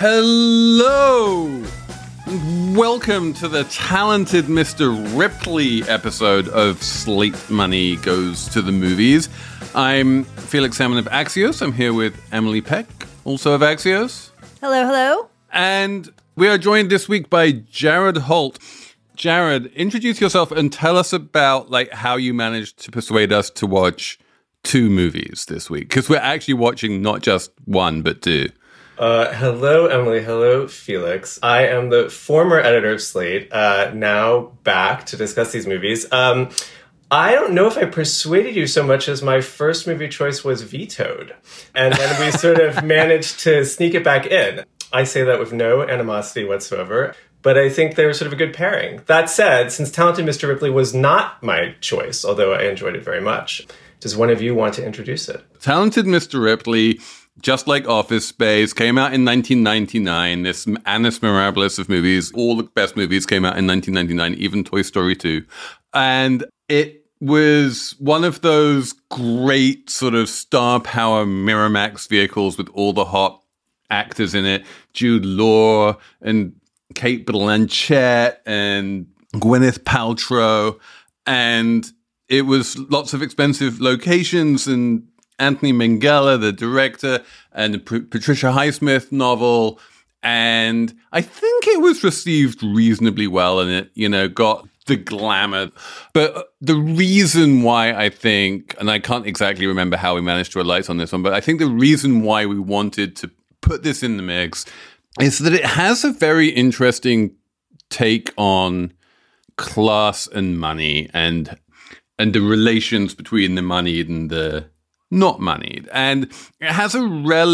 Hello! Welcome to the talented Mr. Ripley episode of Slate Money Goes to the Movies. I'm Felix Salmon of Axios. I'm here with Emily Peck, also of Axios. Hello, hello. And we are joined this week by Jared Holt. Jared, introduce yourself and tell us about how you managed to persuade us to watch 2 movies this week, because we're actually watching not just 1, but 2. Hello, Emily. Hello, Felix. I am the former editor of Slate, now back to discuss these movies. I don't know if I persuaded you so much as my first movie choice was vetoed. And then we sort of managed to sneak it back in. I say that with no animosity whatsoever, but I think they were sort of a good pairing. That said, since Talented Mr. Ripley was not my choice, although I enjoyed it very much, does one of you want to introduce it? Talented Mr. Ripley, just like Office Space, came out in 1999. This annus mirabilis of movies. All the best movies came out in 1999, even Toy Story 2. And it was one of those great sort of star power Miramax vehicles with all the hot actors in it. Jude Law and Cate Blanchett and Gwyneth Paltrow. And it was lots of expensive locations and Anthony Minghella, the director, and the Patricia Highsmith novel. And I think it was received reasonably well, and it, got the glamour. But the reason why I think, and I can't exactly remember how we managed to alight on this one, but I think the reason why we wanted to put this in the mix is that it has a very interesting take on class and money and the relations between the moneyed and the not moneyed. And it has a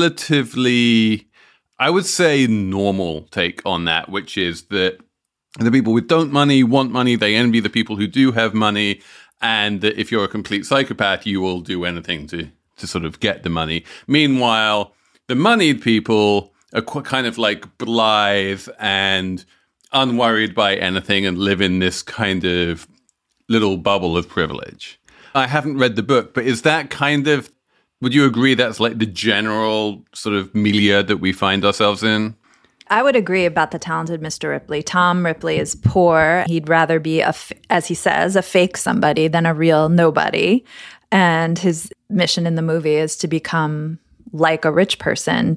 relatively, I would say, normal take on that, which is that the people with don't money want money. They envy the people who do have money. And that if you're a complete psychopath, you will do anything to sort of get the money. Meanwhile, the moneyed people are kind of like blithe and unworried by anything and live in this kind of little bubble of privilege. I haven't read the book, but is that kind of, would you agree that's like the general sort of milieu that we find ourselves in? I would agree about the Talented Mr. Ripley. Tom Ripley is poor. He'd rather be, as he says, a fake somebody than a real nobody. And his mission in the movie is to become like a rich person,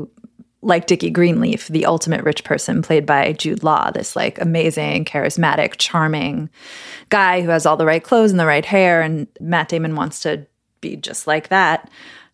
like Dickie Greenleaf, the ultimate rich person, played by Jude Law, this amazing, charismatic, charming guy who has all the right clothes and the right hair, and Matt Damon wants to be just like that.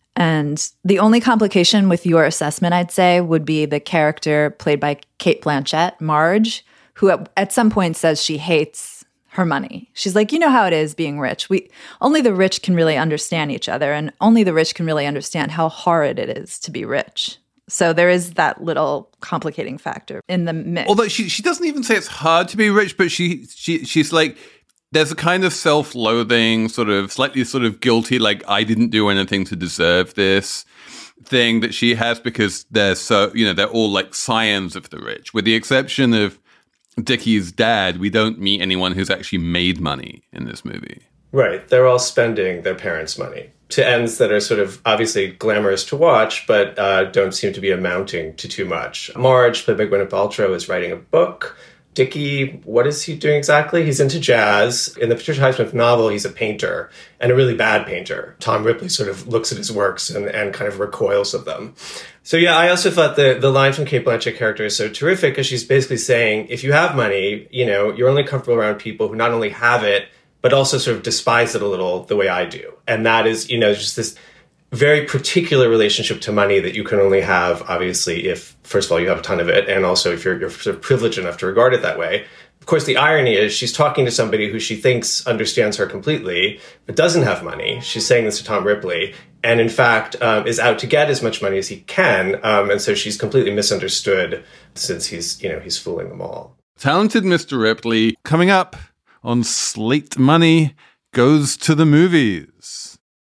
And the only complication with your assessment, I'd say, would be the character played by Cate Blanchett, Marge, who at some point says she hates her money. She's like, you know how it is being rich. Only the rich can really understand each other, and only the rich can really understand how horrid it is to be rich. So there is that little complicating factor in the mix. Although she doesn't even say it's hard to be rich, but she's like, there's a kind of self-loathing, slightly guilty, like I didn't do anything to deserve this thing that she has, because they're they're all like scions of the rich. With the exception of Dickie's dad, we don't meet anyone who's actually made money in this movie. Right. They're all spending their parents' money to ends that are sort of obviously glamorous to watch, but don't seem to be amounting to too much. Marge, played by Gwyneth Paltrow, is writing a book. Dickie, what is he doing exactly? He's into jazz. In the Patricia Highsmith novel, he's a painter, and a really bad painter. Tom Ripley sort of looks at his works and kind of recoils of them. So yeah, I also thought the line from Cate Blanchett character is so terrific, because she's basically saying, if you have money, you're only comfortable around people who not only have it, but also sort of despise it a little the way I do. And that is, just this very particular relationship to money that you can only have, obviously, if, first of all, you have a ton of it, and also if you're sort of privileged enough to regard it that way. Of course, the irony is she's talking to somebody who she thinks understands her completely, but doesn't have money. She's saying this to Tom Ripley, and in fact, is out to get as much money as he can. And so she's completely misunderstood, since he's fooling them all. Talented Mr. Ripley, coming up on Slate Money Goes to the Movies.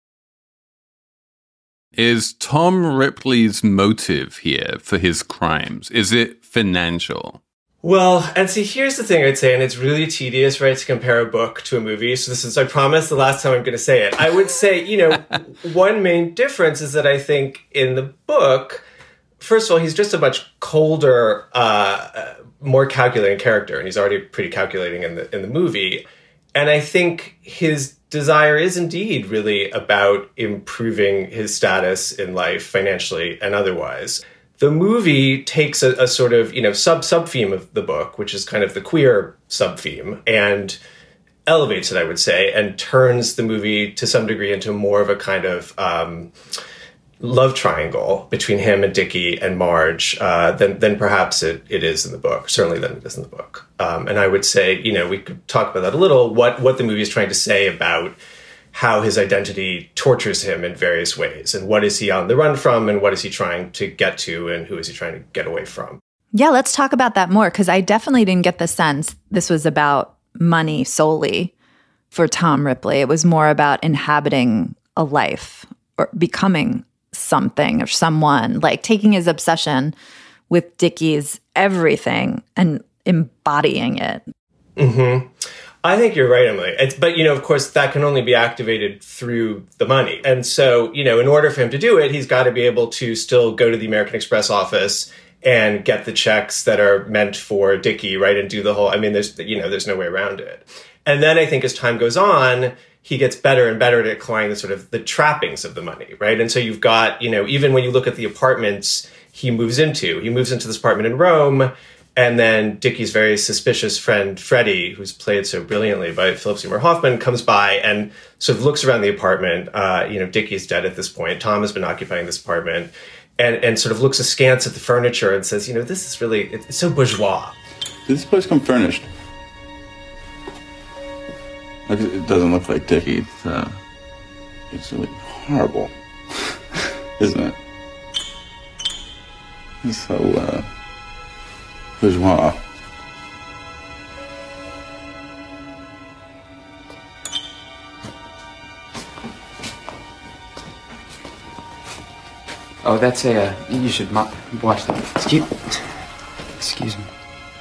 Is Tom Ripley's motive here for his crimes, is it financial? Well, and see, here's the thing I'd say, and it's really tedious, right, to compare a book to a movie. So this is, I promise, the last time I'm going to say it. I would say, one main difference is that I think in the book, first of all, he's just a much colder, more calculating character, and he's already pretty calculating in the movie. And I think his desire is indeed really about improving his status in life, financially and otherwise. The movie takes a sort of, sub-theme of the book, which is kind of the queer sub-theme, and elevates it, I would say, and turns the movie to some degree into more of a kind of love triangle between him and Dickie and Marge than perhaps it is in the book, certainly than it is in the book. And I would say, we could talk about that a little, what the movie is trying to say about how his identity tortures him in various ways, and what is he on the run from, and what is he trying to get to, and who is he trying to get away from. Yeah, let's talk about that more, because I definitely didn't get the sense this was about money solely for Tom Ripley. It was more about inhabiting a life or becoming something or someone, like taking his obsession with Dickie's everything and embodying it. Mm-hmm. I think you're right, Emily. But, of course, that can only be activated through the money. And so, in order for him to do it, he's got to be able to still go to the American Express office and get the checks that are meant for Dickie, right? And do the whole, there's no way around it. And then I think as time goes on, he gets better and better at acquiring the sort of the trappings of the money, right? And so you've got, even when you look at the apartments he moves into this apartment in Rome, and then Dickie's very suspicious friend, Freddie, who's played so brilliantly by Philip Seymour Hoffman, comes by and sort of looks around the apartment. Dickie's dead at this point. Tom has been occupying this apartment and sort of looks askance at the furniture and says, this is really, it's so bourgeois. Did this place come furnished? It doesn't look like Dickie. It's really horrible, isn't it? It's so, bourgeois. Oh, that's you should watch that. Excuse me.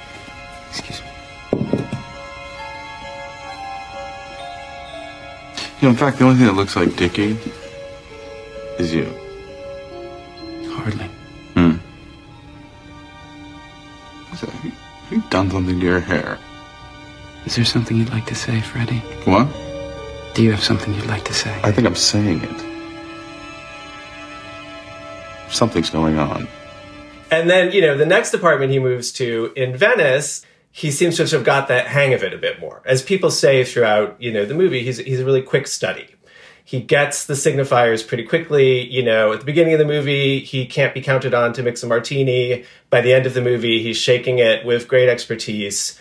In fact, the only thing that looks like Dickie is you. Hardly. Have you done something to your hair? Is there something you'd like to say, Freddie? What? Do you have something you'd like to say? I think I'm saying it. Something's going on. And then, the next apartment he moves to in Venice, he seems to have got the hang of it a bit more. As people say throughout, the movie, he's a really quick study. He gets the signifiers pretty quickly. At the beginning of the movie, he can't be counted on to mix a martini. By the end of the movie, he's shaking it with great expertise.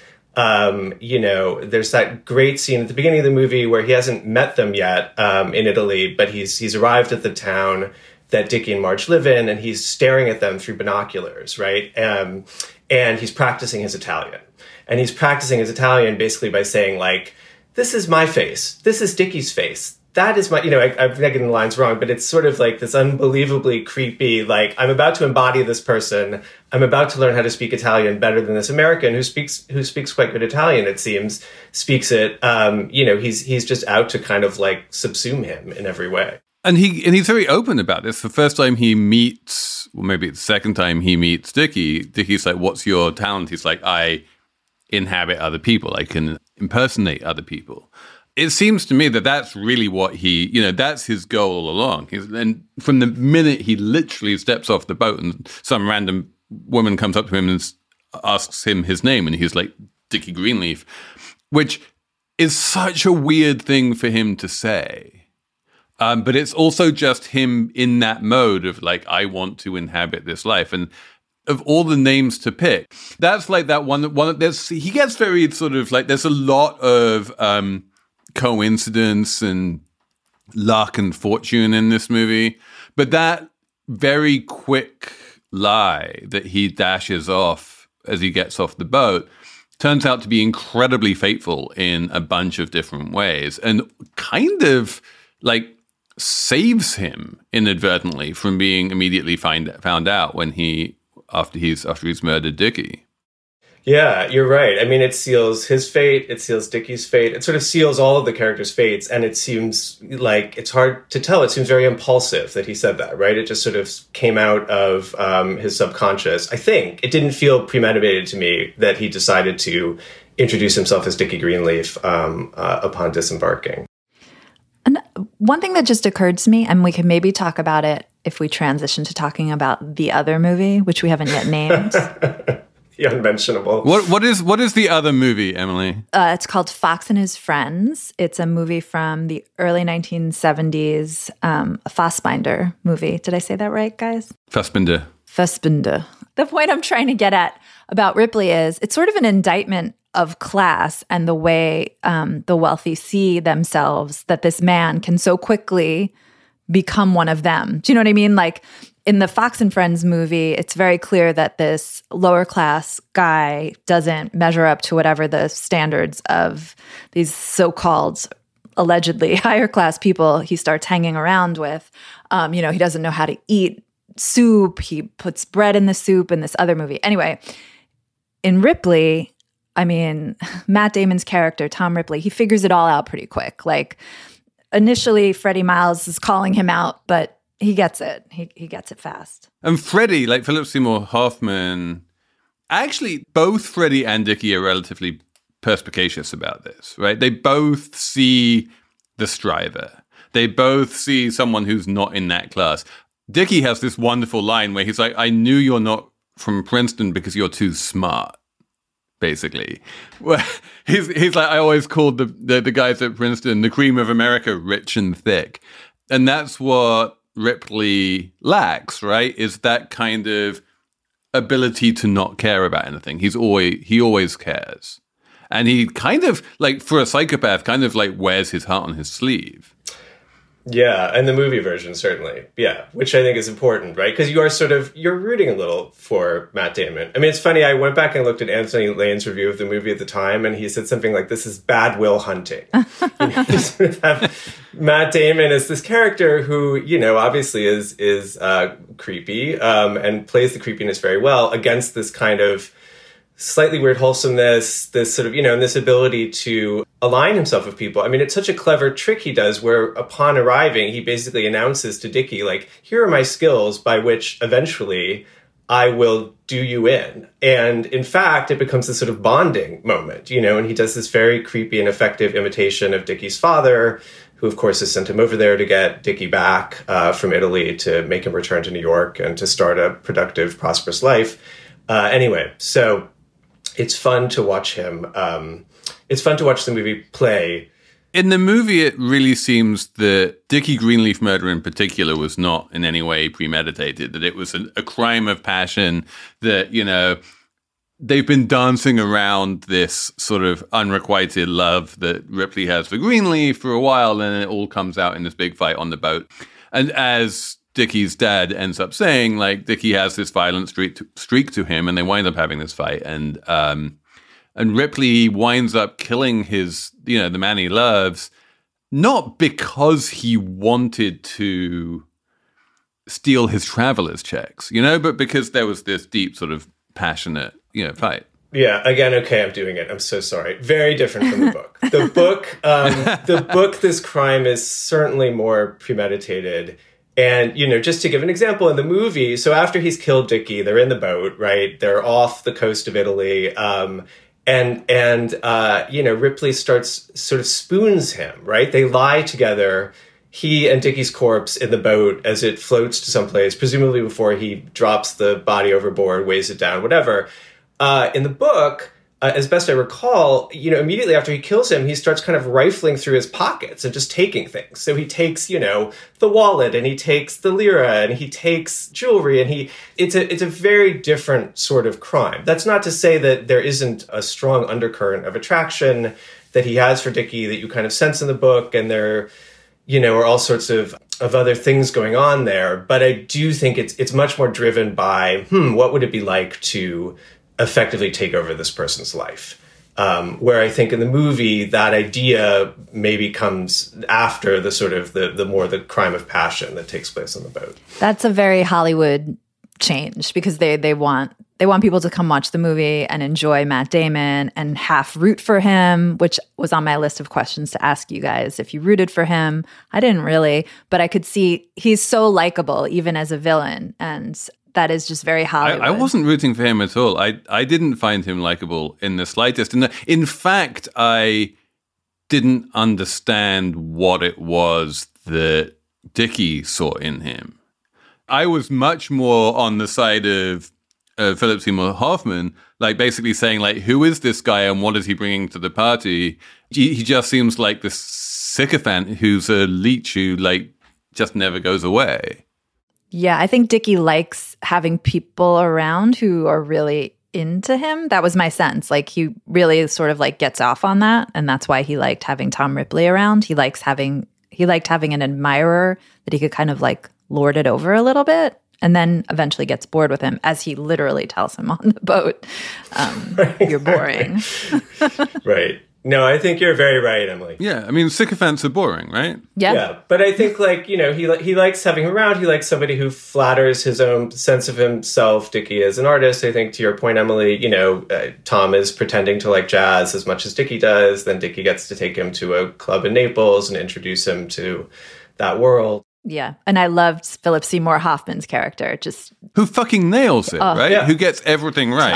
There's that great scene at the beginning of the movie where he hasn't met them yet in Italy, but he's arrived at the town that Dickie and Marge live in, and he's staring at them through binoculars, right? And he's practicing his Italian. And he's practicing his Italian basically by saying, like, this is my face. This is Dickie's face. That is my, I'm getting the lines wrong, but it's sort of like this unbelievably creepy, like, I'm about to embody this person. I'm about to learn how to speak Italian better than this American who speaks quite good Italian, it seems, speaks it. He's just out to kind of like subsume him in every way. And he's very open about this. The first time he meets, well, maybe it's the second time he meets Dickie, Dickie's like, what's your talent? He's like, I inhabit other people. I can impersonate other people. It seems to me that that's really what that's his goal all along. And from the minute he literally steps off the boat and some random woman comes up to him and asks him his name, and he's like, Dickie Greenleaf, which is such a weird thing for him to say. But it's also just him in that mode of like, I want to inhabit this life. And of all the names to pick, that's like that one he gets very sort of like, there's a lot of coincidence and luck and fortune in this movie. But that very quick lie that he dashes off as he gets off the boat turns out to be incredibly fateful in a bunch of different ways, and kind of like saves him inadvertently from being immediately found out when after he's murdered Dickie. Yeah, you're right. I mean, it seals his fate, it seals Dickie's fate, it sort of seals all of the characters' fates, and it seems like it's hard to tell. It seems very impulsive that he said that, right? It just sort of came out of his subconscious. I think it didn't feel premeditated to me that he decided to introduce himself as Dickie Greenleaf upon disembarking. And one thing that just occurred to me, and we can maybe talk about it if we transition to talking about the other movie, which we haven't yet named. The unmentionable. What is the other movie, Emily? It's called Fox and His Friends. It's a movie from the early 1970s, a Fassbinder movie. Did I say that right, guys? Fassbinder. The point I'm trying to get at about Ripley is it's sort of an indictment of class and the way the wealthy see themselves, that this man can so quickly become one of them. Do you know what I mean? Like in the Fox and Friends movie, it's very clear that this lower class guy doesn't measure up to whatever the standards of these so-called allegedly higher class people he starts hanging around with. He doesn't know how to eat soup. He puts bread in the soup in this other movie. Anyway, in Ripley, I mean, Matt Damon's character, Tom Ripley, he figures it all out pretty quick. Like initially, Freddie Miles is calling him out, but he gets it. He gets it fast. And Freddie, like Philip Seymour Hoffman, actually, both Freddie and Dickie are relatively perspicacious about this, right? They both see the striver. They both see someone who's not in that class. Dickie has this wonderful line where he's like, I knew you're not from Princeton because you're too smart, basically. Well, he's like, I always called the guys at Princeton the cream of America, rich and thick. And that's what Ripley lacks, right? Is that kind of ability to not care about anything. He always cares. And he kind of, like, for a psychopath, kind of like wears his heart on his sleeve. Yeah, and the movie version, certainly. Yeah, which I think is important, right? Because you're rooting a little for Matt Damon. I mean, it's funny, I went back and looked at Anthony Lane's review of the movie at the time, and he said something like, this is bad will hunting. You sort of have Matt Damon as this character who, obviously is creepy, and plays the creepiness very well against this kind of slightly weird wholesomeness, this sort of, and this ability to align himself with people. I mean, it's such a clever trick he does where upon arriving, he basically announces to Dickie, like, here are my skills by which eventually I will do you in. And in fact, it becomes this sort of bonding moment, and he does this very creepy and effective imitation of Dickie's father, who of course has sent him over there to get Dickie back from Italy to make him return to New York and to start a productive, prosperous life. Anyway, so it's fun to watch him. It's fun to watch the movie play. In the movie, it really seems that Dickie Greenleaf murder in particular was not in any way premeditated, that it was a crime of passion, that, they've been dancing around this sort of unrequited love that Ripley has for Greenleaf for a while, and it all comes out in this big fight on the boat. And as Dickie's dad ends up saying, like, Dickie has this violent streak to him, and they wind up having this fight, and Ripley winds up killing the man he loves, not because he wanted to steal his traveler's checks, but because there was this deep sort of passionate, fight. Yeah, again, okay, I'm doing it. I'm so sorry. Very different from the book. The book, this crime is certainly more premeditated. And, just to give an example, in the movie, so after he's killed Dickie, they're in the boat, right? They're off the coast of Italy. Ripley sort of spoons him, right? They lie together, he and Dickie's corpse in the boat as it floats to someplace, presumably before he drops the body overboard, weighs it down, whatever. In the book, as best I recall, immediately after he kills him, he starts kind of rifling through his pockets and just taking things. So he takes, the wallet, and he takes the lira, and he takes jewelry, and it's a very different sort of crime. That's not to say that there isn't a strong undercurrent of attraction that he has for Dickie that you kind of sense in the book, and there, are all sorts of other things going on there. But I do think it's much more driven by, what would it be like to effectively take over this person's life? Where I think in the movie, that idea maybe comes after the sort of the crime of passion that takes place on the boat. That's a very Hollywood change, because they want they want people to come watch the movie and enjoy Matt Damon and half root for him, which was on my list of questions to ask you guys. If you rooted for him, I didn't really, but I could see he's so likable even as a villain, and that is just very Hollywood. I wasn't rooting for him at all. I didn't find him likable in the slightest. And in fact, I didn't understand what it was that Dickie saw in him. I was much more on the side of Philip Seymour Hoffman, like basically saying, like, who is this guy and what is he bringing to the party? He just seems like this sycophant who's a leech who, like, just never goes away. Yeah, I think Dickie likes having people around who are really into him. That was my sense. Like, he really sort of, like, gets off on that, and that's why he liked having Tom Ripley around. He liked having an admirer that he could kind of, like, lord it over a little bit. And then eventually gets bored with him, as he literally tells him on the boat, you're boring. Right. No, I think you're very right, Emily. Yeah, I mean, sycophants are boring, right? Yeah. But I think, like, you know, he likes having him around. He likes somebody who flatters his own sense of himself. Dickie is an artist. I think, to your point, Emily, you know, Tom is pretending to like jazz as much as Dickie does. Then Dickie gets to take him to a club in Naples and introduce him to that world. Yeah. And I loved Philip Seymour Hoffman's character. Just who fucking nails it, right? Yeah. Who gets everything right.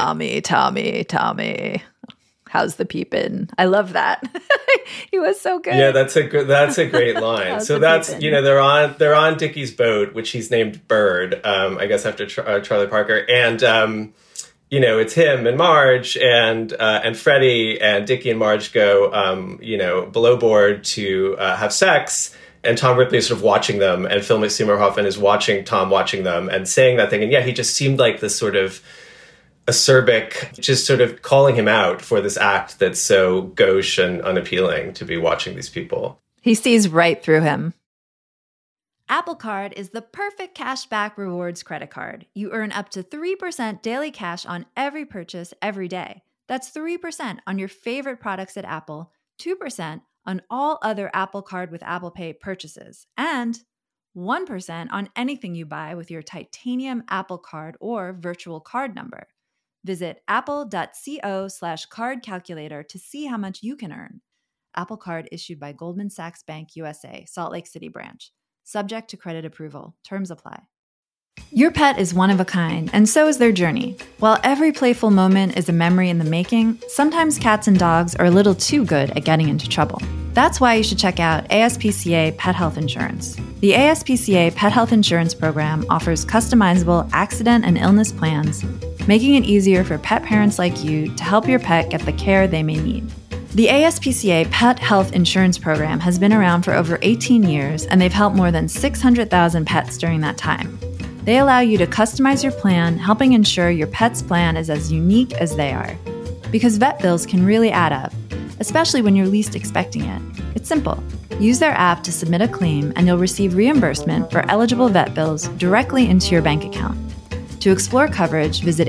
Tommy. How's the peepin'? I love that. He was so good. Yeah, that's a great line. So that's peepin'? You know, they're on Dickie's boat, which he's named Bird, I guess after Charlie Parker, and you know, it's him and Marge and Freddie, and Dickie and Marge go you know, below board to have sex. And Tom Ripley is sort of watching them, and Philip Seymour Hoffman is watching Tom watching them and saying that thing. And yeah, he just seemed like this sort of acerbic, just sort of calling him out for this act that's so gauche and unappealing to be watching these people. He sees right through him. Apple Card is the perfect cashback rewards credit card. You earn up to 3% daily cash on every purchase every day. That's 3% on your favorite products at Apple, 2% on all other Apple Card with Apple Pay purchases, and 1% on anything you buy with your titanium Apple Card or virtual card number. Visit apple.co/card calculator to see how much you can earn. Apple Card issued by Goldman Sachs Bank USA, Salt Lake City branch. Subject to credit approval. Terms apply. Your pet is one of a kind, and so is their journey. While every playful moment is a memory in the making, sometimes cats and dogs are a little too good at getting into trouble. That's why you should check out ASPCA Pet Health Insurance. The ASPCA Pet Health Insurance Program offers customizable accident and illness plans, making it easier for pet parents like you to help your pet get the care they may need. The ASPCA Pet Health Insurance Program has been around for over 18 years, and they've helped more than 600,000 pets during that time. They allow you to customize your plan, helping ensure your pet's plan is as unique as they are. Because vet bills can really add up, especially when you're least expecting it. It's simple. Use their app to submit a claim, and you'll receive reimbursement for eligible vet bills directly into your bank account. To explore coverage, visit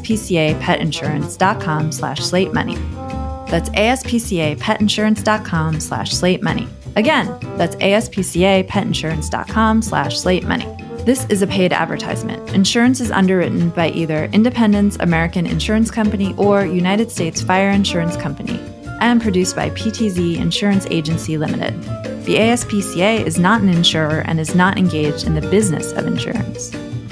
aspcapetinsurance.com/slatemoney. That's aspcapetinsurance.com/slatemoney. Again, that's aspcapetinsurance.com/slatemoney. This is a paid advertisement. Insurance is underwritten by either Independence American Insurance Company or United States Fire Insurance Company and produced by PTZ Insurance Agency Limited. The ASPCA is not an insurer and is not engaged in the business of insurance.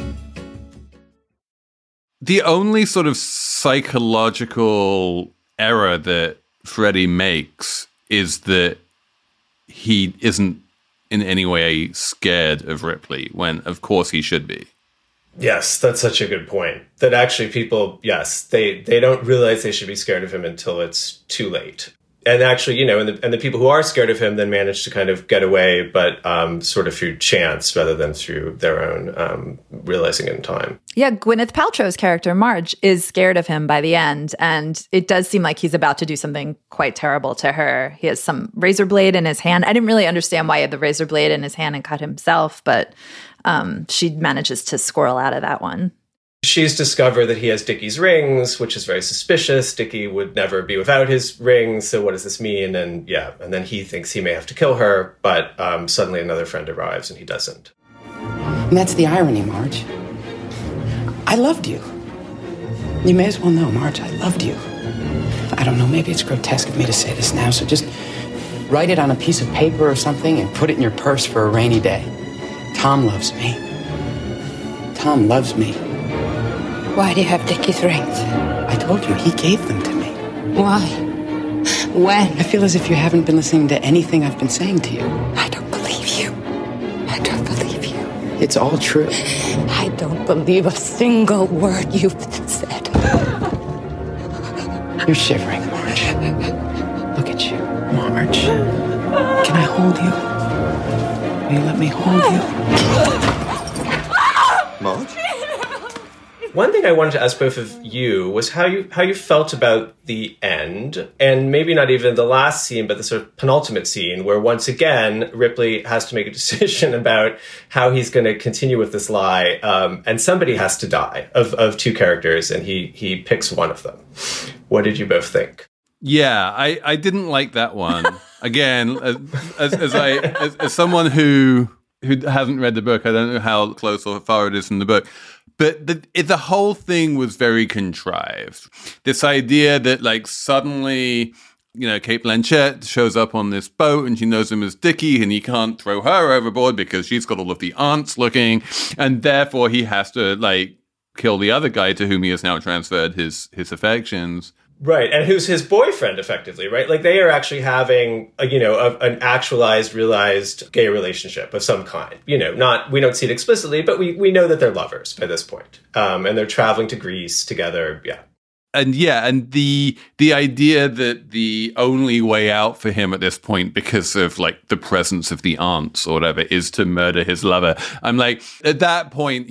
The only sort of psychological error that Freddie makes is that he isn't in any way scared of Ripley, when of course he should be. Yes, that's such a good point. That actually people, yes, they don't realize they should be scared of him until it's too late. And actually, you know, and the people who are scared of him then manage to kind of get away, but sort of through chance rather than through their own realizing it in time. Yeah, Gwyneth Paltrow's character, Marge, is scared of him by the end, and it does seem like he's about to do something quite terrible to her. He has some razor blade in his hand. I didn't really understand why he had the razor blade in his hand and cut himself, but she manages to squirrel out of that one. She's discovered that he has Dickie's rings, which is very suspicious. Dickie would never be without his rings, so what does this mean? And yeah, and then he thinks he may have to kill her, but suddenly another friend arrives and he doesn't. And that's the irony, Marge. I loved you. You may as well know, Marge, I loved you. I don't know, maybe it's grotesque of me to say this now, so just write it on a piece of paper or something and put it in your purse for a rainy day. Tom loves me. Tom loves me. Why do you have Dickie's rings? I told you, he gave them to me. Why? When? I feel as if you haven't been listening to anything I've been saying to you. I don't believe you. I don't believe you. It's all true. I don't believe a single word you've said. You're shivering, Marge. Look at you, Marge. Can I hold you? Will you let me hold you? Marge? One thing I wanted to ask both of you was how you felt about the end, and maybe not even the last scene, but the sort of penultimate scene, where once again Ripley has to make a decision about how he's going to continue with this lie, and somebody has to die of two characters, and he picks one of them. What did you both think? Yeah, I didn't like that one. Again, as someone who hasn't read the book, I don't know how close or far it is in the book. But the whole thing was very contrived. This idea that, like, suddenly, you know, Cate Blanchett shows up on this boat and she knows him as Dickie, and he can't throw her overboard because she's got all of the aunts looking, and therefore he has to, like, kill the other guy to whom he has now transferred his affections. Right, and who's his boyfriend, effectively, right? Like, they are actually having, an actualized, realized gay relationship of some kind. You know, we don't see it explicitly, but we know that they're lovers by this point. And they're traveling to Greece together, yeah. And the idea that the only way out for him at this point, because of, like, the presence of the aunts or whatever, is to murder his lover. I'm like, at that point,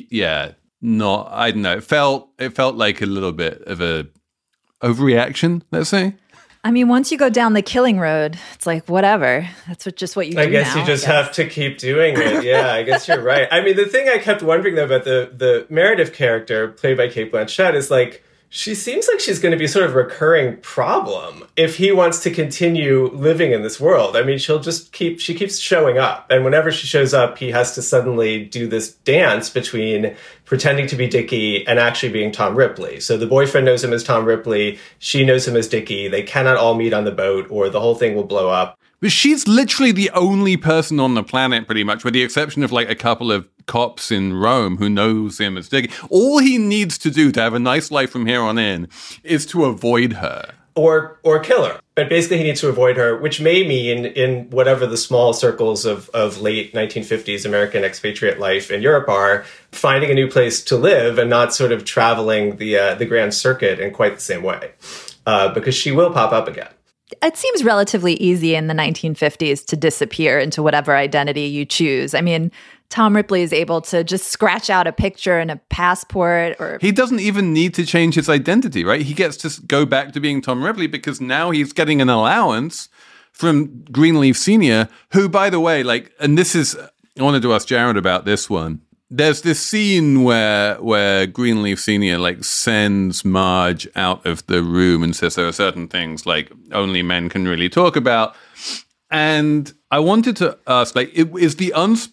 I don't know, it felt like a little bit of a overreaction, let's say. I mean, once you go down the killing road, it's like, whatever. That's what you do. I guess you just have to keep doing it. Yeah, I guess you're right. I mean, the thing I kept wondering, though, about the Meredith character played by Cate Blanchett is, like, she seems like she's going to be sort of a recurring problem if he wants to continue living in this world. I mean, she keeps showing up. And whenever she shows up, he has to suddenly do this dance between pretending to be Dickie and actually being Tom Ripley. So the boyfriend knows him as Tom Ripley. She knows him as Dickie. They cannot all meet on the boat or the whole thing will blow up. But she's literally the only person on the planet, pretty much, with the exception of, like, a couple of cops in Rome who knows him as Dickie. All he needs to do to have a nice life from here on in is to avoid her. Or kill her. But basically he needs to avoid her, which may mean in whatever the small circles of late 1950s American expatriate life in Europe are, finding a new place to live and not sort of traveling the grand circuit in quite the same way. Because she will pop up again. It seems relatively easy in the 1950s to disappear into whatever identity you choose. I mean, Tom Ripley is able to just scratch out a picture and a passport, or he doesn't even need to change his identity, right? He gets to go back to being Tom Ripley because now he's getting an allowance from Greenleaf Sr., who, by the way, like, and this is, I wanted to ask Jared about this one. There's this scene where Greenleaf Sr. like sends Marge out of the room and says there are certain things like only men can really talk about. And I wanted to ask, like, is the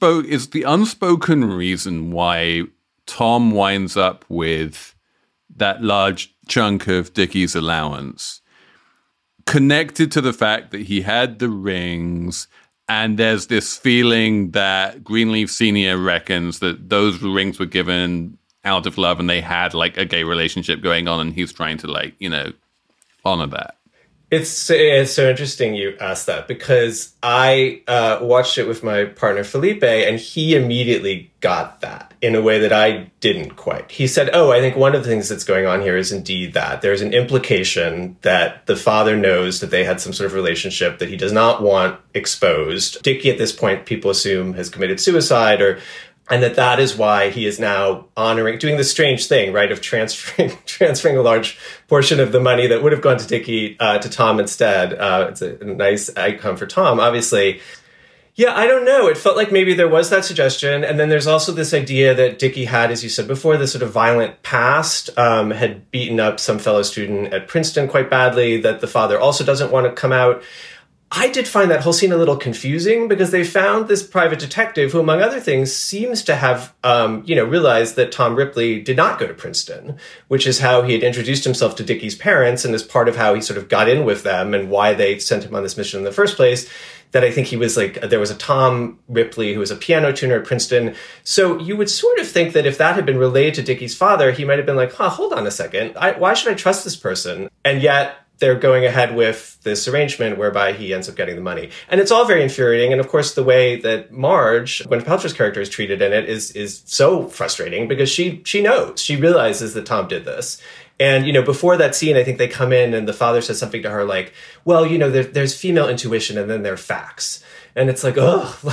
unspoken reason why Tom winds up with that large chunk of Dickie's allowance connected to the fact that he had the rings? And there's this feeling that Greenleaf Sr. reckons that those rings were given out of love and they had like a gay relationship going on, and he's trying to, like, you know, honor that. It's so interesting you asked that, because I watched it with my partner Felipe, and he immediately got that in a way that I didn't quite. He said, oh, I think one of the things that's going on here is indeed that there's an implication that the father knows that they had some sort of relationship that he does not want exposed. Dickie, at this point, people assume has committed suicide, and that is why he is now doing the strange thing, right, of transferring a large portion of the money that would have gone to Dickie to Tom instead. It's a nice outcome for Tom, obviously. Yeah, I don't know. It felt like maybe there was that suggestion. And then there's also this idea that Dickie had, as you said before, this sort of violent past, had beaten up some fellow student at Princeton quite badly, that the father also doesn't want to come out. I did find that whole scene a little confusing because they found this private detective who, among other things, seems to have, realized that Tom Ripley did not go to Princeton, which is how he had introduced himself to Dickie's parents and is part of how he sort of got in with them and why they sent him on this mission in the first place. That I think he was there was a Tom Ripley who was a piano tuner at Princeton. So you would sort of think that if that had been relayed to Dickie's father, he might have been like, hold on a second. Why should I trust this person? And yet they're going ahead with this arrangement whereby he ends up getting the money. And it's all very infuriating. And of course, the way that Marge, Gwyneth Paltrow's character, is treated in it is so frustrating because she knows, she realizes that Tom did this. And, before that scene, I think they come in and the father says something to her like, well, there's female intuition and then there are facts. And it's like,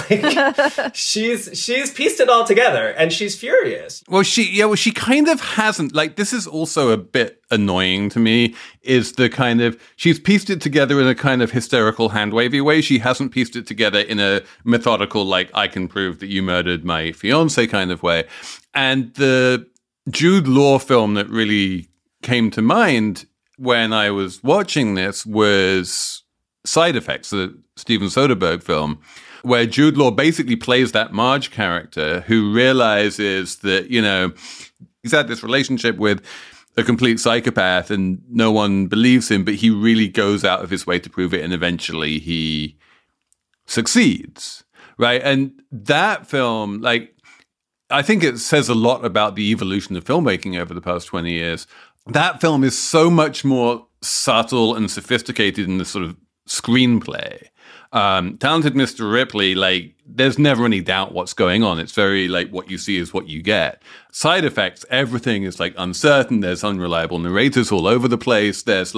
she's pieced it all together and she's furious. Well, she kind of hasn't. Like, this is also a bit annoying to me, is the kind of, she's pieced it together in a kind of hysterical hand-wavy way. She hasn't pieced it together in a methodical, like, I can prove that you murdered my fiance kind of way. And the Jude Law film that really came to mind when I was watching this was Side Effects, the Steven Soderbergh film, where Jude Law basically plays that Marge character who realizes that, he's had this relationship with a complete psychopath and no one believes him, but he really goes out of his way to prove it and eventually he succeeds, right? And that film, I think it says a lot about the evolution of filmmaking over the past 20 years. That film is so much more subtle and sophisticated in the sort of screenplay. Talented Mr. Ripley, there's never any doubt what's going on. It's very what you see is what you get. Side Effects, everything is uncertain. There's unreliable narrators all over the place. There's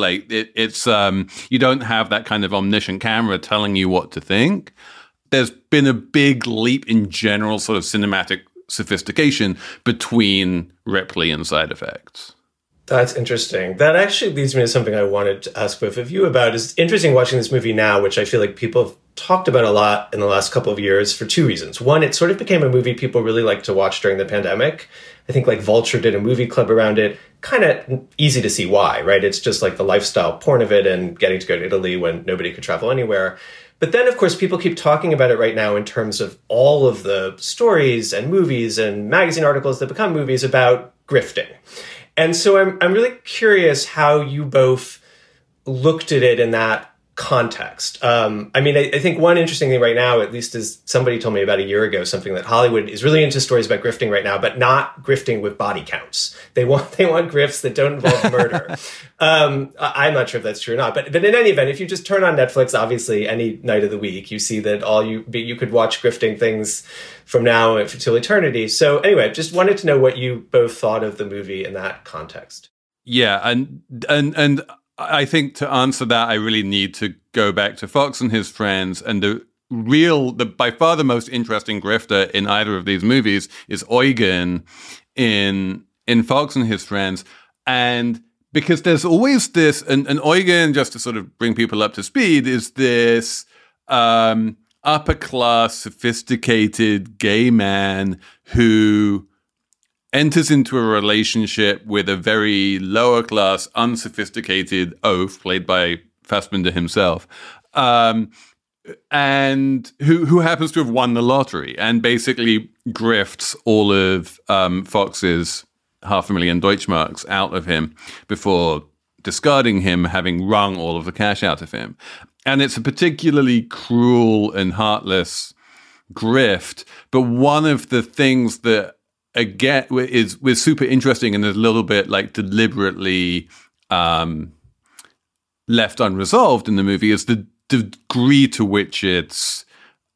you don't have that kind of omniscient camera telling you what to think. There's been a big leap in general sort of cinematic sophistication between Ripley and Side Effects. That's interesting. That actually leads me to something I wanted to ask both of you about. It's interesting watching this movie now, which I feel like people have talked about a lot in the last couple of years for two reasons. One, it sort of became a movie people really liked to watch during the pandemic. I think Vulture did a movie club around it. Kind of easy to see why, right? It's just the lifestyle porn of it and getting to go to Italy when nobody could travel anywhere. But then, of course, people keep talking about it right now in terms of all of the stories and movies and magazine articles that become movies about grifting. And so I'm really curious how you both looked at it in that context. I think one interesting thing right now, at least, is somebody told me about a year ago something that Hollywood is really into stories about grifting right now, but not grifting with body counts. They want grifts that don't involve murder. I'm not sure if that's true or not, but in any event, if you just turn on Netflix, obviously any night of the week, you see that you could watch grifting things from now until eternity. So anyway, just wanted to know what you both thought of the movie in that context. Yeah, and I think to answer that, I really need to go back to Fox and His Friends, and the by far the most interesting grifter in either of these movies is Eugen in Fox and His Friends. And because there's always this, and Eugen, just to sort of bring people up to speed, is this upper class, sophisticated gay man who enters into a relationship with a very lower class, unsophisticated oaf, played by Fassbinder himself, and who happens to have won the lottery and basically grifts all of Fox's 500,000 Deutschmarks out of him before discarding him, having wrung all of the cash out of him. And it's a particularly cruel and heartless grift. But one of the things that again was super interesting and is a little bit deliberately left unresolved in the movie is the degree to which it's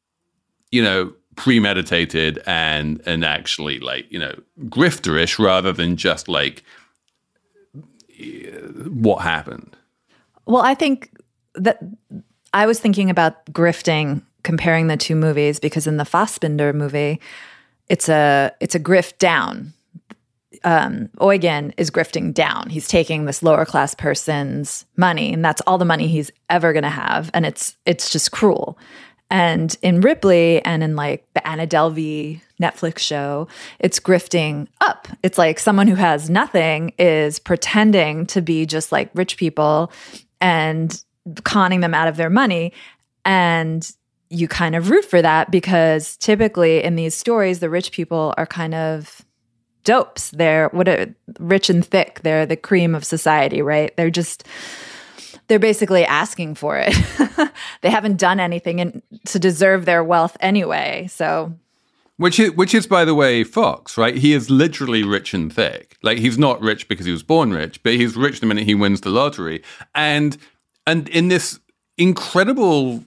premeditated and actually grifterish rather than just what happened. Well, I think that I was thinking about grifting, comparing the two movies, because in the Fassbinder movie, it's a grift down. Eugen is grifting down. He's taking this lower class person's money, and that's all the money he's ever going to have, and it's just cruel. And in Ripley and in the Anna Delvey Netflix show, it's grifting up. It's someone who has nothing is pretending to be just rich people and conning them out of their money. And you kind of root for that because typically in these stories, the rich people are kind of dopes. They're rich and thick. They're the cream of society, right? They're basically asking for it. They haven't done anything to deserve their wealth anyway. So, which is, by the way, Fox, right? He is literally rich and thick. Like, he's not rich because he was born rich, but he's rich the minute he wins the lottery. And in this incredible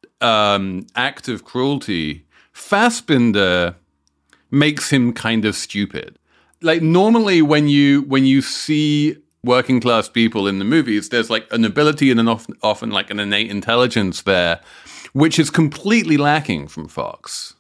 act of cruelty, Fassbinder makes him kind of stupid. Like, normally when you see working class people in the movies, there's like an ability and often like an innate intelligence there, which is completely lacking from Fox.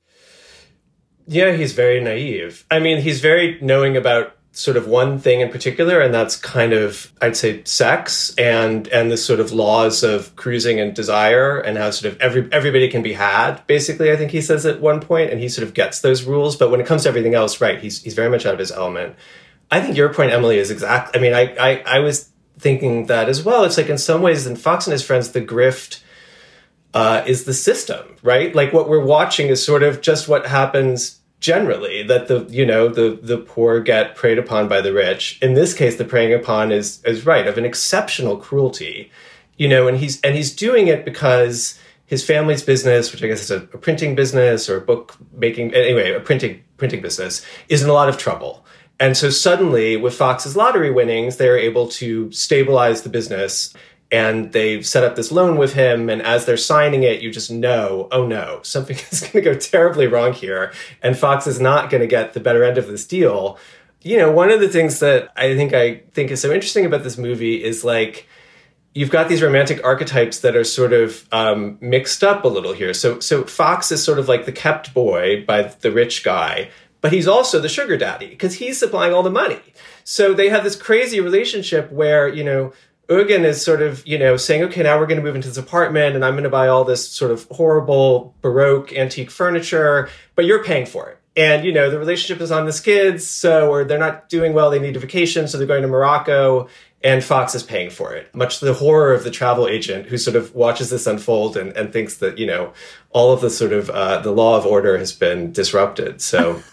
Yeah, he's very naive. I mean, he's very knowing about sort of one thing in particular, and that's kind of, I'd say, sex and the sort of laws of cruising and desire and how sort of everybody can be had, basically, I think he says at one point, and he sort of gets those rules. But when it comes to everything else, right, he's very much out of his element. I think your point, Emily, is exactly, I mean, I was thinking that as well. It's like in some ways in Fox and His Friends, the grift is the system, right? Like what we're watching is sort of just what happens generally, that the poor get preyed upon by the rich. In this case, the preying upon is right, of an exceptional cruelty, and he's doing it because his family's business, which I guess is a printing business or a book making, anyway, a printing business, is in a lot of trouble. And so suddenly with Fox's lottery winnings, they're able to stabilize the business. And they set up this loan with him. And as they're signing it, you just know, oh no, something is going to go terribly wrong here. And Fox is not going to get the better end of this deal. One of the things that I think is so interesting about this movie is like, you've got these romantic archetypes that are sort of mixed up a little here. So Fox is sort of like the kept boy by the rich guy, but he's also the sugar daddy because he's supplying all the money. So they have this crazy relationship where, Eugen is sort of, saying, okay, now we're going to move into this apartment and I'm going to buy all this sort of horrible Baroque antique furniture, but you're paying for it. And, the relationship is on the skids, or they're not doing well, they need a vacation, so they're going to Morocco, and Fox is paying for it. Much to the horror of the travel agent who sort of watches this unfold and thinks that, all of the sort of the law of order has been disrupted. So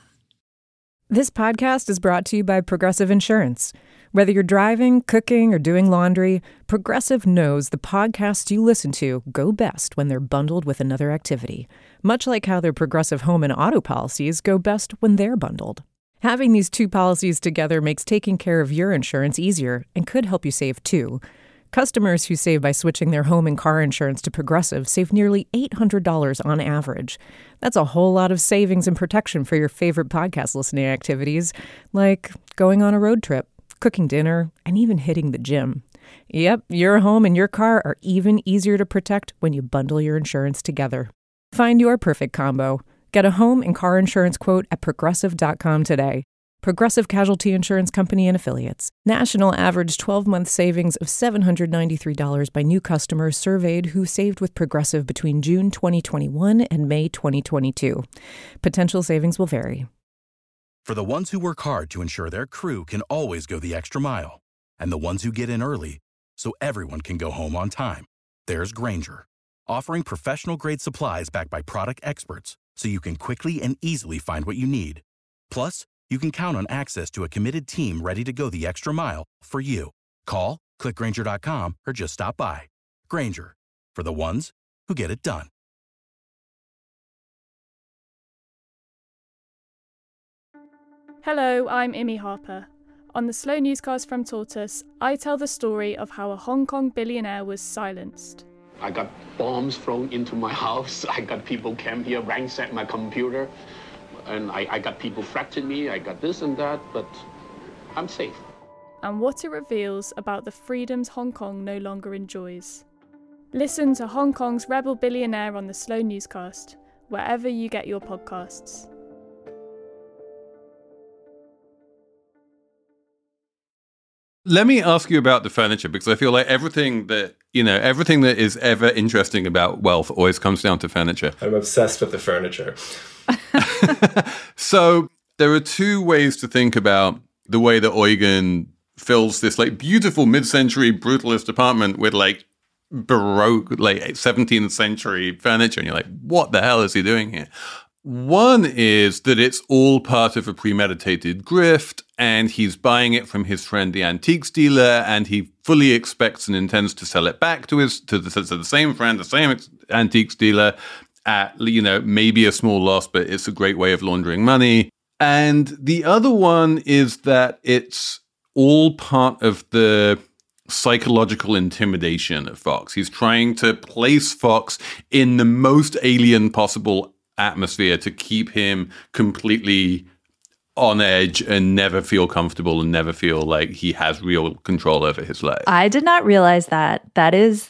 This podcast is brought to you by Progressive Insurance. Whether you're driving, cooking, or doing laundry, Progressive knows the podcasts you listen to go best when they're bundled with another activity, much like how their Progressive home and auto policies go best when they're bundled. Having these two policies together makes taking care of your insurance easier and could help you save too. Customers who save by switching their home and car insurance to Progressive save nearly $800 on average. That's a whole lot of savings and protection for your favorite podcast listening activities, like going on a road trip, cooking dinner, and even hitting the gym. Yep, your home and your car are even easier to protect when you bundle your insurance together. Find your perfect combo. Get a home and car insurance quote at Progressive.com today. Progressive Casualty Insurance Company and Affiliates. National average 12-month savings of $793 by new customers surveyed who saved with Progressive between June 2021 and May 2022. Potential savings will vary. For the ones who work hard to ensure their crew can always go the extra mile, and the ones who get in early so everyone can go home on time, there's Grainger, offering professional-grade supplies backed by product experts so you can quickly and easily find what you need. Plus, you can count on access to a committed team ready to go the extra mile for you. Call, click Grainger.com, or just stop by. Grainger, for the ones who get it done. Hello, I'm Imi Harper. On the Slow Newscast from Tortoise, I tell the story of how a Hong Kong billionaire was silenced. I got bombs thrown into my house. I got people came here, ransacked my computer. And I got people threatening me. I got this and that, but I'm safe. And what it reveals about the freedoms Hong Kong no longer enjoys. Listen to Hong Kong's rebel billionaire on the Slow Newscast, wherever you get your podcasts. Let me ask you about the furniture, because I feel like everything that is ever interesting about wealth always comes down to furniture. I'm obsessed with the furniture. So there are two ways to think about the way that Eugen fills this like beautiful mid-century brutalist apartment with like Baroque, like 17th century furniture. And you're like, what the hell is he doing here? One is that it's all part of a premeditated grift, and he's buying it from his friend, the antiques dealer, and he fully expects and intends to sell it back to the same friend, the same antiques dealer at, maybe a small loss, but it's a great way of laundering money. And the other one is that it's all part of the psychological intimidation of Fox. He's trying to place Fox in the most alien possible atmosphere to keep him completely on edge and never feel comfortable and never feel like he has real control over his life. I did not realize that. That is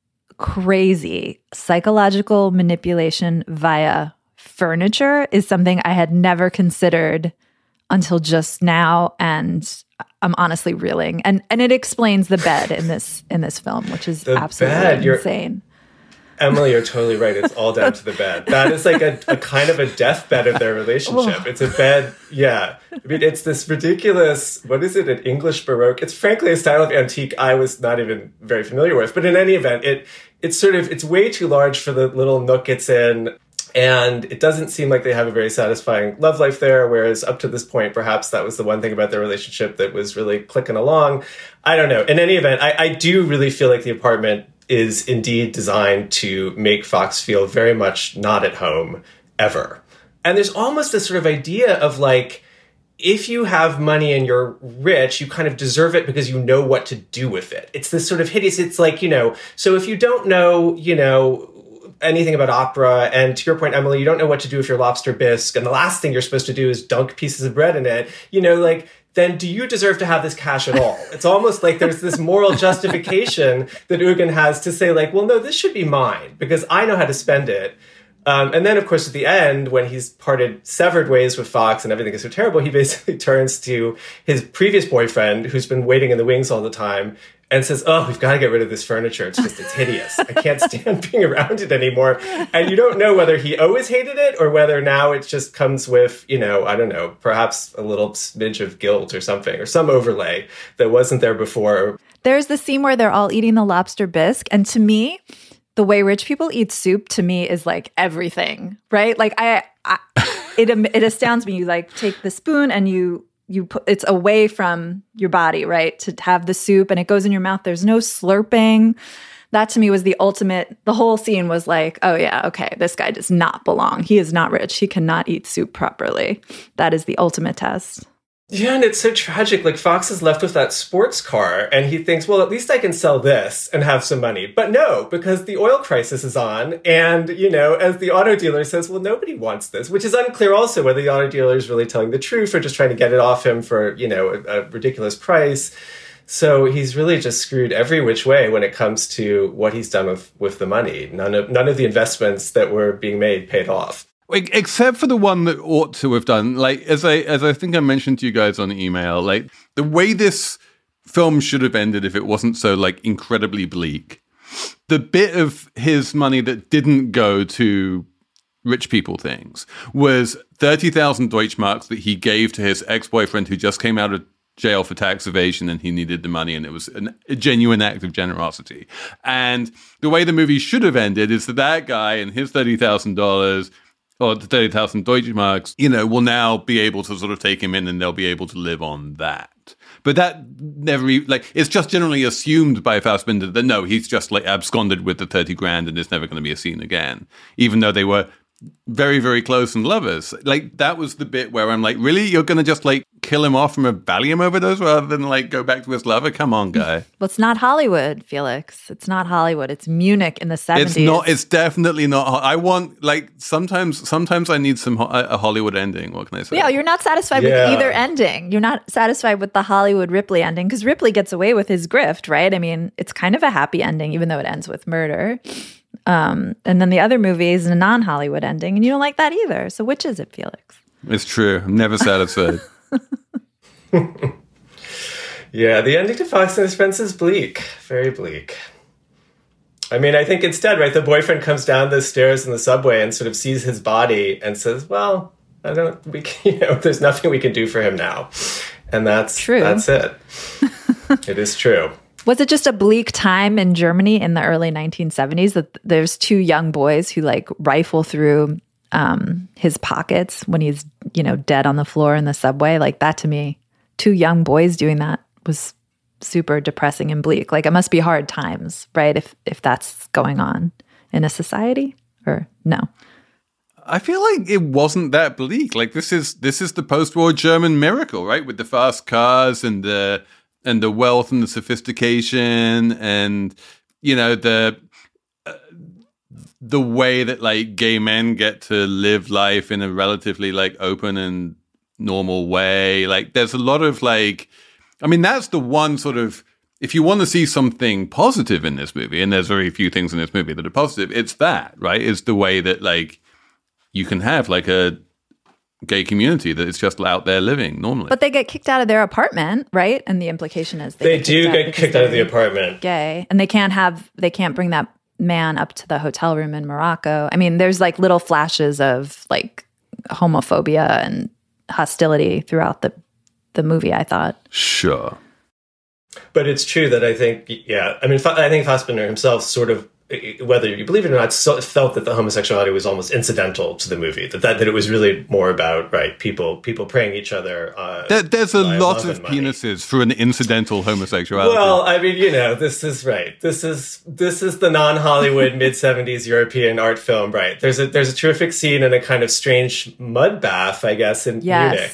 crazy. Psychological manipulation via furniture is something I had never considered until just now, and I'm honestly reeling. And it explains the bed in this film, which is absolutely insane. Emily, you're totally right. It's all down to the bed. That is like a kind of a deathbed of their relationship. It's a bed, yeah. I mean, it's this ridiculous, what is it, an English Baroque? It's frankly a style of antique I was not even very familiar with. But in any event, it's way too large for the little nook it's in. And it doesn't seem like they have a very satisfying love life there, whereas up to this point, perhaps that was the one thing about their relationship that was really clicking along. I don't know. In any event, I do really feel like the apartment is indeed designed to make Fox feel very much not at home ever. And there's almost this sort of idea of like, if you have money and you're rich, you kind of deserve it because you know what to do with it. It's this sort of hideous, it's like, so if you don't know, anything about opera, and to your point, Emily, you don't know what to do with your lobster bisque, and the last thing you're supposed to do is dunk pieces of bread in it, then do you deserve to have this cash at all? It's almost like there's this moral justification that Ugin has to say like, well, no, this should be mine because I know how to spend it. And then, of course, at the end, when he's severed ways with Fox and everything is so terrible, he basically turns to his previous boyfriend who's been waiting in the wings all the time and says, oh, we've got to get rid of this furniture. It's hideous. I can't stand being around it anymore. And you don't know whether he always hated it or whether now it just comes with, I don't know, perhaps a little smidge of guilt or something, or some overlay that wasn't there before. There's the scene where they're all eating the lobster bisque. And to me, the way rich people eat soup to me is like everything, right? Like it astounds me. You like take the spoon and you put it's away from your body, right? To have the soup and it goes in your mouth. There's no slurping. That to me was the ultimate. The whole scene was like, oh yeah, okay, this guy does not belong. He is not rich. He cannot eat soup properly. That is the ultimate test. Yeah, and it's so tragic. Like, Fox is left with that sports car, and he thinks, well, at least I can sell this and have some money. But no, because the oil crisis is on, and, as the auto dealer says, well, nobody wants this, which is unclear also whether the auto dealer is really telling the truth or just trying to get it off him for, a ridiculous price. So he's really just screwed every which way when it comes to what he's done with the money. None of the investments that were being made paid off. Except for the one that ought to have done, like as I think I mentioned to you guys on email, like the way this film should have ended if it wasn't so like incredibly bleak. The bit of his money that didn't go to rich people things was 30,000 Deutschmarks that he gave to his ex-boyfriend who just came out of jail for tax evasion and he needed the money, and it was a genuine act of generosity. And the way the movie should have ended is that guy and his $30,000 or the 30,000 Deutschmarks, will now be able to sort of take him in and they'll be able to live on that. But that never, it's just generally assumed by Fassbinder that no, he's just like absconded with the 30 grand and there's never going to be a scene again, even though they were very, very close and lovers. Like, that was the bit where I'm like, really? You're going to just like kill him off from a Valium overdose rather than like go back to his lover? Come on, guy. Well, it's not Hollywood, Felix. It's not Hollywood. It's Munich in the 70s. It's definitely not. I want, like, sometimes I need a Hollywood ending. What can I say? Yeah, you're not satisfied with either ending. You're not satisfied with the Hollywood Ripley ending because Ripley gets away with his grift, right? I mean, it's kind of a happy ending, even though it ends with murder. And then the other movie is a non-Hollywood ending, and you don't like that either. So which is it, Felix? It's true. I'm never satisfied. Yeah, the ending to Fox and His Friends is bleak. Very bleak. I mean, I think instead, right, the boyfriend comes down the stairs in the subway and sort of sees his body and says, well, there's nothing we can do for him now. And that's true. That's it. It is true. Was it just a bleak time in Germany in the early 1970s that there's two young boys who like rifle through his pockets when he's, dead on the floor in the subway? Like that to me, two young boys doing that was super depressing and bleak. Like it must be hard times, right? If that's going on in a society, or no? I feel like it wasn't that bleak. Like this is the post-war German miracle, right? With the fast cars and the wealth and the sophistication and the way that like gay men get to live life in a relatively like open and normal way. Like there's a lot of like, I mean, that's the one sort of, if you want to see something positive in this movie, and there's very few things in this movie that are positive, it's that, right? It's the way that like you can have like a gay community that is just out there living normally. But they get kicked out of their apartment, right? And the implication is they do get kicked out of the apartment. Gay. And they can't bring that man up to the hotel room in Morocco. I mean, there's like little flashes of like homophobia and hostility throughout the movie, I thought. Sure. But it's true that I think, I think Fassbinder himself sort of, whether you believe it or not, felt that the homosexuality was almost incidental to the movie. That it was really more about people praying each other. There's a lot of penises for an incidental homosexuality. Well, I mean, this is right. This is the non-Hollywood mid-70s European art film, right? There's a terrific scene in a kind of strange mud bath, I guess, in Munich.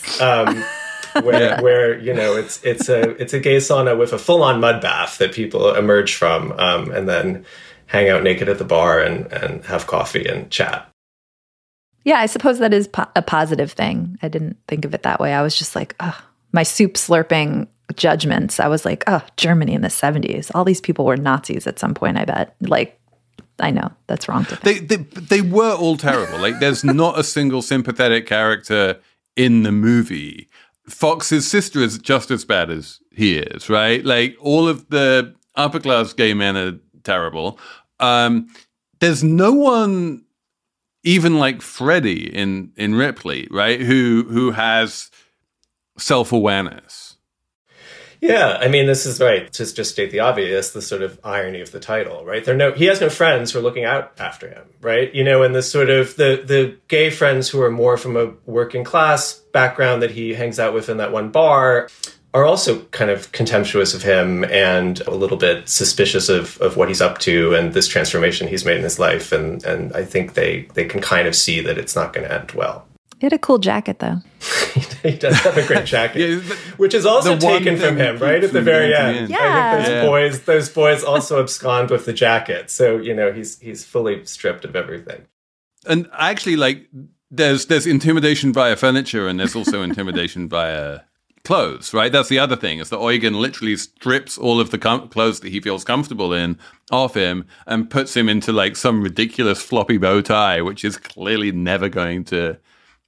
Where it's a gay sauna with a full-on mud bath that people emerge from, and then hang out naked at the bar and have coffee and chat. Yeah, I suppose that is a positive thing. I didn't think of it that way. I was just like, my soup slurping judgments. I was like, Germany in the 70s. All these people were Nazis at some point, I bet. Like, I know that's wrong to think. They were all terrible. Like, there's not a single sympathetic character in the movie. Fox's sister is just as bad as he is, right? Like, all of the upper class gay men are terrible. There's no one, even like Freddie in Ripley, right? Who has self-awareness. Yeah, I mean, this is right. To just state the obvious, the sort of irony of the title, right? He has no friends who are looking out after him, right? And the sort of the gay friends who are more from a working class background that he hangs out with in that one bar are also kind of contemptuous of him and a little bit suspicious of what he's up to and this transformation he's made in his life. And I think they can kind of see that it's not going to end well. He had a cool jacket, though. He does have a great jacket, which is also taken from him, right? At the very end. Yeah. I think those boys also abscond with the jacket. So, he's fully stripped of everything. And actually, like, there's intimidation via furniture and there's also intimidation via clothes, right? That's the other thing, is that Eugen literally strips all of the clothes that he feels comfortable in off him and puts him into like some ridiculous floppy bow tie, which is clearly never going to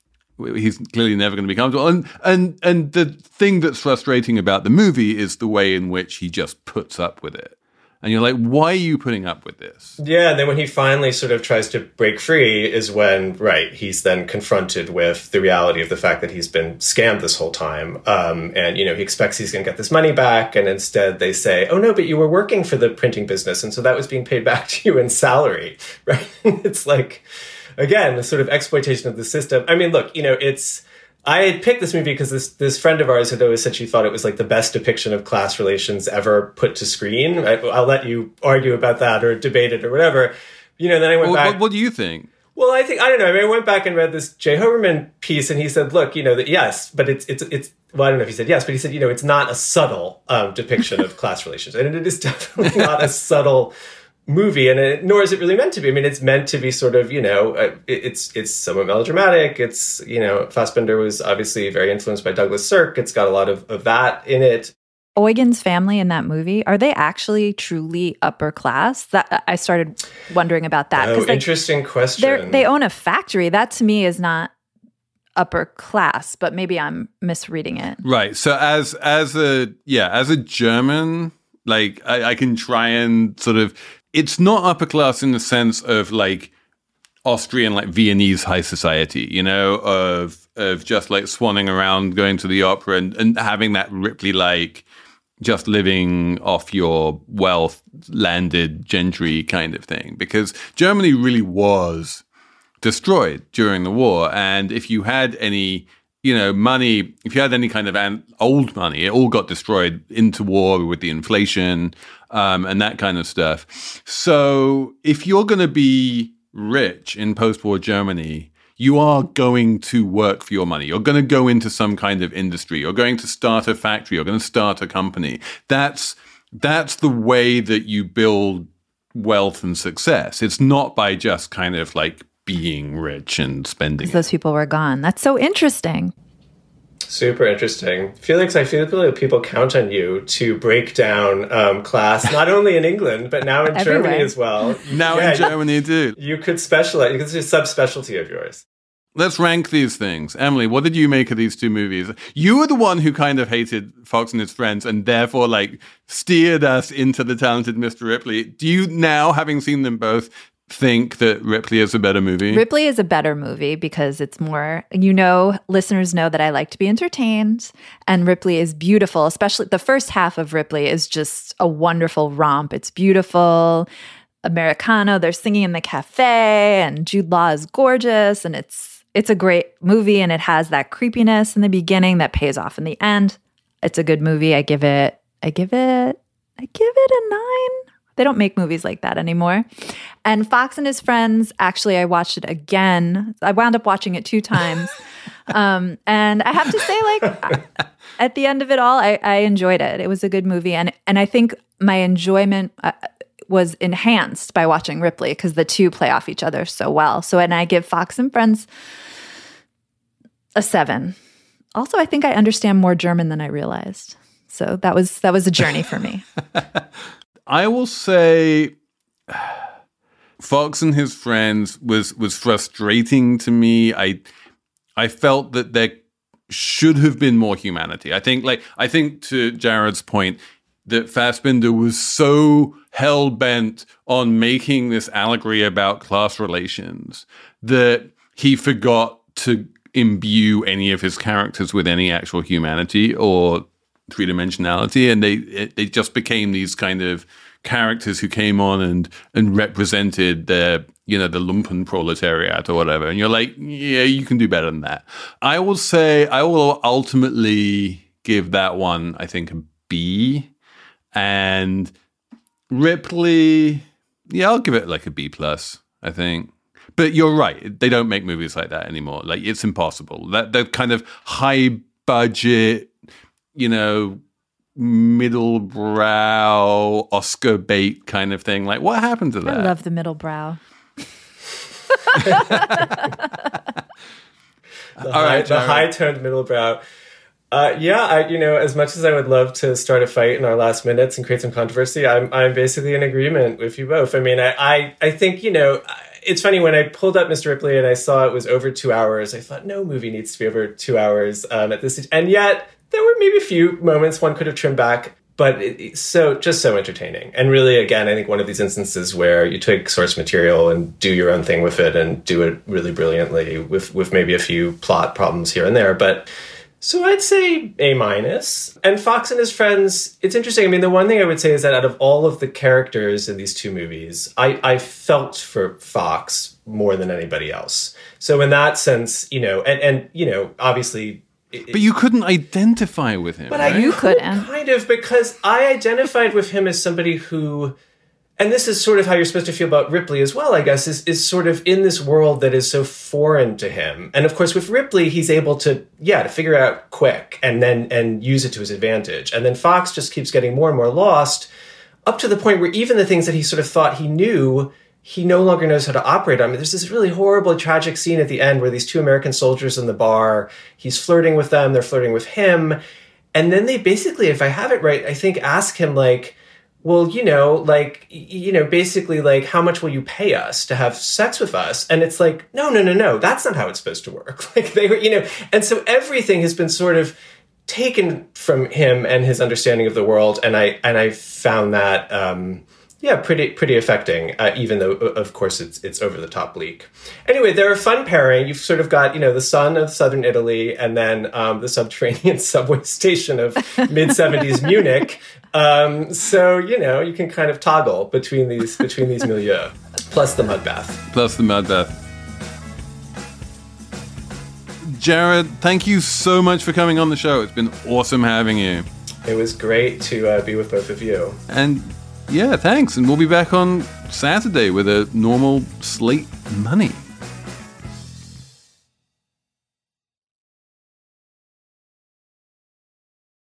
be comfortable. And the thing that's frustrating about the movie is the way in which he just puts up with it. And you're like, why are you putting up with this? Yeah, and then when he finally sort of tries to break free is when, he's then confronted with the reality of the fact that he's been scammed this whole time. And, he expects he's going to get this money back. And instead they say, oh, no, but you were working for the printing business. And so that was being paid back to you in salary, right? It's like, again, the sort of exploitation of the system. I mean, look, I had picked this movie because this friend of ours had always said she thought it was like the best depiction of class relations ever put to screen. I'll let you argue about that or debate it or whatever. Then I went back. What do you think? Well, I don't know. I mean, I went back and read this Jay Hoberman piece, and he said, "Look, that yes, but it's." Well, I don't know if he said yes, but he said, it's not a subtle depiction of class relations, and it is definitely not a subtle movie, and nor is it really meant to be. I mean, it's meant to be sort of, it's somewhat melodramatic. It's, Fassbinder was obviously very influenced by Douglas Sirk. It's got a lot of that in it. Eugen's family in that movie, are they actually truly upper class? That I started wondering about that. Oh, interesting question. They own a factory. That to me is not upper class, but maybe I'm misreading it. Right. So as a German, like I can try and sort of, it's not upper class in the sense of like Austrian, like Viennese high society, of just like swanning around, going to the opera and having that Ripley like just living off your wealth, landed gentry kind of thing, because Germany really was destroyed during the war. And if you had any, money, if you had any kind of old money, it all got destroyed into war with the inflation and that kind of stuff. So if you're going to be rich in post-war Germany, you are going to work for your money. You're going to go into some kind of industry. You're going to start a factory. You're going to start a company. That's the way that you build wealth and success. It's not by just kind of like being rich and spending. Those people were gone. That's so interesting. Super interesting. Felix, I feel like people count on you to break down class, not only in England, but now in Germany as well. In Germany too. You could specialize. It's a subspecialty of yours. Let's rank these things. Emily, what did you make of these two movies? You were the one who kind of hated Fox and His Friends and therefore steered us into The Talented Mr. Ripley. Do you now, having seen them both, think that Ripley is a better movie? Ripley is a better movie because it's more, listeners know that I like to be entertained, and Ripley is beautiful, especially the first half of Ripley is just a wonderful romp. It's beautiful, Americano, they're singing in the cafe, and Jude Law is gorgeous, and it's a great movie, and it has that creepiness in the beginning that pays off in the end. It's a good movie. I give it a 9. They don't make movies like that anymore. And Fox and His Friends, actually, I watched it again. I wound up watching it 2 times. And I have to say, at the end of it all, I enjoyed it. It was a good movie. And I think my enjoyment was enhanced by watching Ripley because the two play off each other so well. And I give Fox and Friends a 7. Also, I think I understand more German than I realized. So that was a journey for me. I will say Fox and His Friends was frustrating to me. I felt that there should have been more humanity. I think to Jared's point that Fassbinder was so hell-bent on making this allegory about class relations that he forgot to imbue any of his characters with any actual humanity or three-dimensionality, and they just became these kind of characters who came on and represented the lumpen proletariat or whatever. And you're like, yeah, you can do better than that. I will say I will ultimately give that one, I think, a B. And Ripley, yeah, I'll give it like a B+, I think. But you're right. They don't make movies like that anymore. Like, it's impossible. That kind of high budget, middle brow, Oscar bait kind of thing. Like, what happened to that? I love the middle brow. The high-toned middle brow. As much as I would love to start a fight in our last minutes and create some controversy, I'm basically in agreement with you both. I mean, I think, it's funny, when I pulled up Mr. Ripley and I saw it was over 2 hours, I thought no movie needs to be over 2 hours at this stage. And yet there were maybe a few moments one could have trimmed back, but it's so entertaining. And really, again, I think one of these instances where you take source material and do your own thing with it and do it really brilliantly with maybe a few plot problems here and there. But so I'd say A-. And Fox and His Friends, it's interesting. I mean, the one thing I would say is that out of all of the characters in these two movies, I felt for Fox more than anybody else. So in that sense, obviously... But you couldn't identify with him, but right? You couldn't. Kind of, because I identified with him as somebody who... And this is sort of how you're supposed to feel about Ripley as well, I guess, is sort of in this world that is so foreign to him. And of course, with Ripley, he's able to figure it out quick and use it to his advantage. And then Fox just keeps getting more and more lost, up to the point where even the things that he sort of thought he knew, he no longer knows how to operate on. I mean, there's this really horrible, tragic scene at the end where these 2 American soldiers in the bar, he's flirting with them, they're flirting with him. And then they basically, if I have it right, I think ask him well, basically, how much will you pay us to have sex with us? And it's like, no, that's not how it's supposed to work. They were, and so everything has been sort of taken from him and his understanding of the world. And I found that Yeah, pretty affecting, even though, of course, it's over the top bleak. Anyway, they're a fun pairing. You've sort of got, the sun of southern Italy and then the subterranean subway station of mid-70s Munich. So, you can kind of toggle between these milieux, plus the mud bath. Jared, thank you so much for coming on the show. It's been awesome having you. It was great to be with both of you. And yeah, thanks. And we'll be back on Saturday with a normal Slate Money.